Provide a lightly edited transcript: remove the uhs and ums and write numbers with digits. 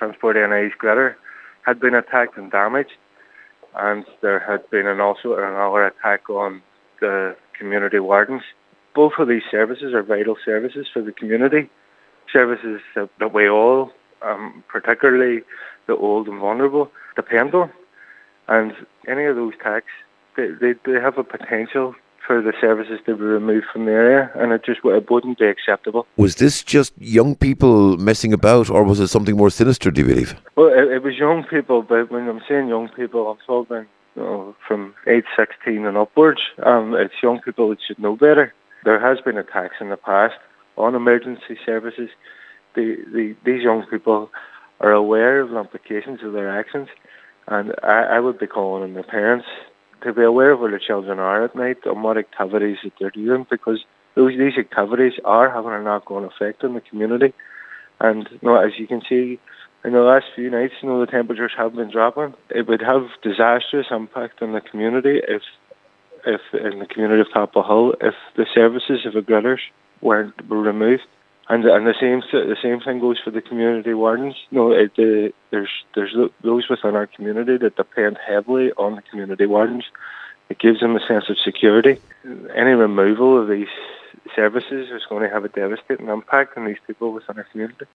Transport NI's glitter had been attacked and damaged, and there had been also another attack on the community wardens. Both of these services are vital services for the community, services that we all, particularly the old and vulnerable, depend on. And any of those attacks, they have a potential for the services to be removed from the area, and it wouldn't be acceptable. Was this just young people messing about, or was it something more sinister, do you believe? Well, it was young people, but when I'm saying young people, I'm talking from age 16 and upwards. It's young people that should know better. There has been attacks in the past on emergency services. These young people are aware of the implications of their actions, and I would be calling on the parents to be aware of where their children are at night and what activities that they're doing, because these activities are having a knock-on effect on the community. And as you can see, in the last few nights, the temperatures have been dropping. It would have disastrous impact on the community if in the community of Taplow Hill, if the services of the glitters were removed. And the same thing goes for the community wardens. There's those within our community that depend heavily on the community wardens. It gives them a sense of security. Any removal of these services is going to have a devastating impact on these people within our community.